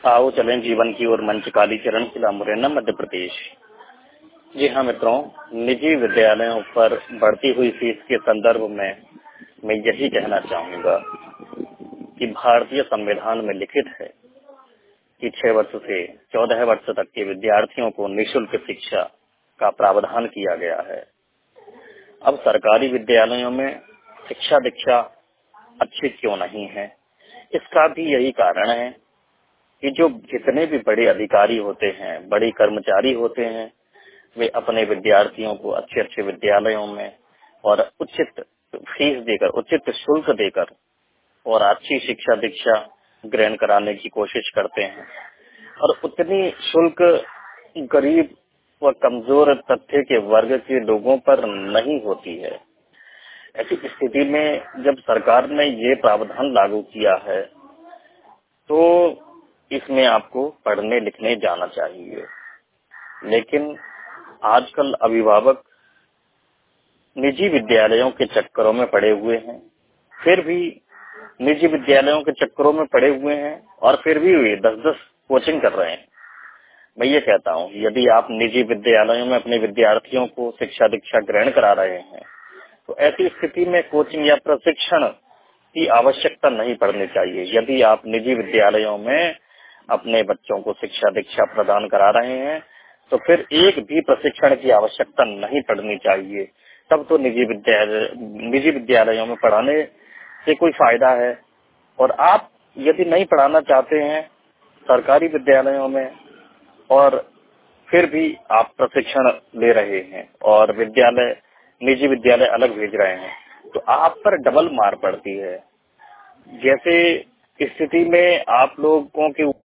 आओ चलें जीवन की ओर मंच कालीचरण जिला मुरैना मध्य प्रदेश। जी हाँ मित्रों, निजी विद्यालयों पर बढ़ती हुई फीस के संदर्भ में मैं यही कहना चाहूँगा कि भारतीय संविधान में लिखित है कि 6 वर्ष से 14 वर्ष तक के विद्यार्थियों को निःशुल्क शिक्षा का प्रावधान किया गया है। अब सरकारी विद्यालयों में शिक्षा दीक्षा अच्छी क्यों नहीं है, इसका भी यही कारण है कि जो जितने भी बड़े अधिकारी होते हैं, बड़े कर्मचारी होते हैं, वे अपने विद्यार्थियों को अच्छे अच्छे विद्यालयों में और उचित फीस देकर, उचित शुल्क देकर और अच्छी शिक्षा दीक्षा ग्रहण कराने की कोशिश करते हैं। और उतनी शुल्क गरीब व कमजोर तबके के वर्ग के लोगों पर नहीं होती है। ऐसी स्थिति में जब सरकार ने ये प्रावधान लागू किया है तो इसमें आपको पढ़ने लिखने जाना चाहिए। लेकिन आजकल अभिभावक निजी विद्यालयों के चक्करों में पड़े हुए हैं, फिर भी निजी विद्यालयों के चक्करों में पड़े हुए हैं और फिर भी वे 10-10 कोचिंग कर रहे हैं। मैं ये कहता हूँ, यदि आप निजी विद्यालयों में अपने विद्यार्थियों को शिक्षा दीक्षा ग्रहण करा रहे हैं तो ऐसी स्थिति में कोचिंग या प्रशिक्षण की आवश्यकता नहीं पड़नी चाहिए। यदि आप निजी विद्यालयों में अपने बच्चों को शिक्षा दीक्षा प्रदान करा रहे हैं तो फिर एक भी प्रशिक्षण की आवश्यकता नहीं पड़नी चाहिए। तब तो निजी विद्यालयों में पढ़ाने से कोई फायदा है। और आप यदि नहीं पढ़ाना चाहते हैं सरकारी विद्यालयों में और फिर भी आप प्रशिक्षण ले रहे हैं और निजी विद्यालय अलग भेज रहे हैं तो आप पर डबल मार पड़ती है। जैसे स्थिति में आप लोगों के